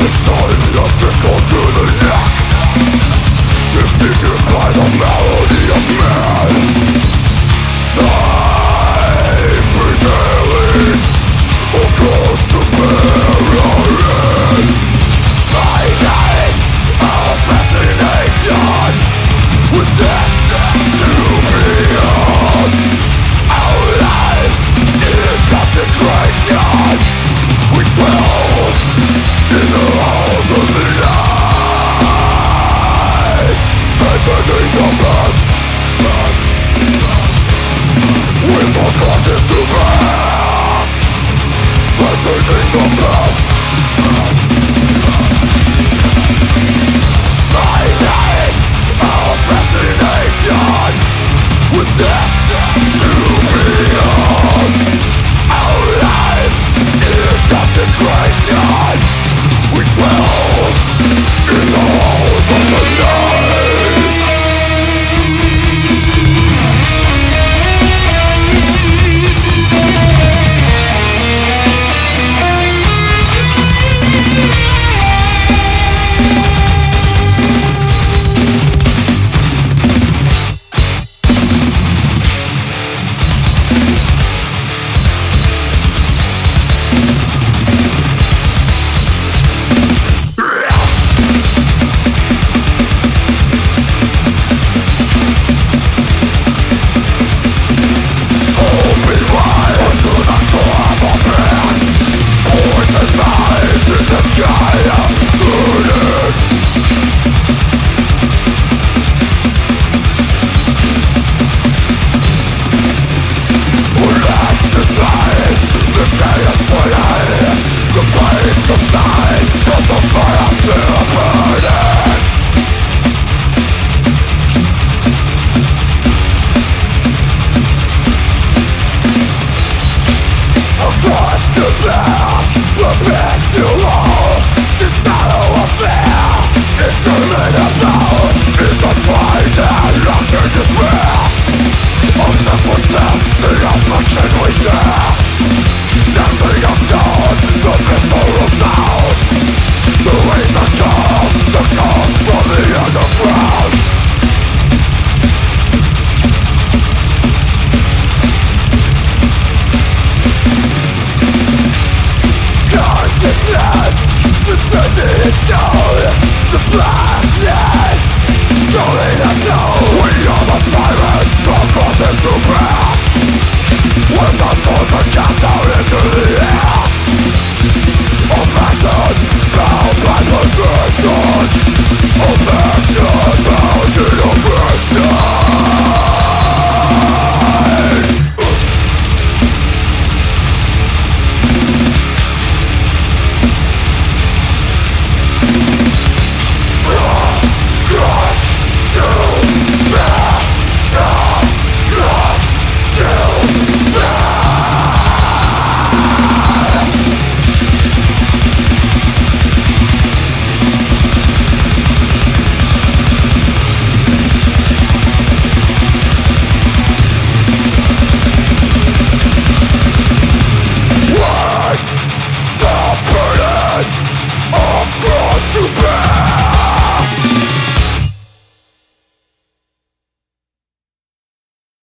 Exciting a sickle to the neck, defeated by the melody of man. Time prevailing across the barren. My night of fascination, with death to beyond. Our lives in consecration, we dwell in the halls of the night, transcending the path, with our crosses to bear, transcending the path. My night of fascination, with death to beyond. Our lives in consecration, we dwell in the halls of the night. Suspended in stone, the blackness, calling us now. We are the sirens from crosses to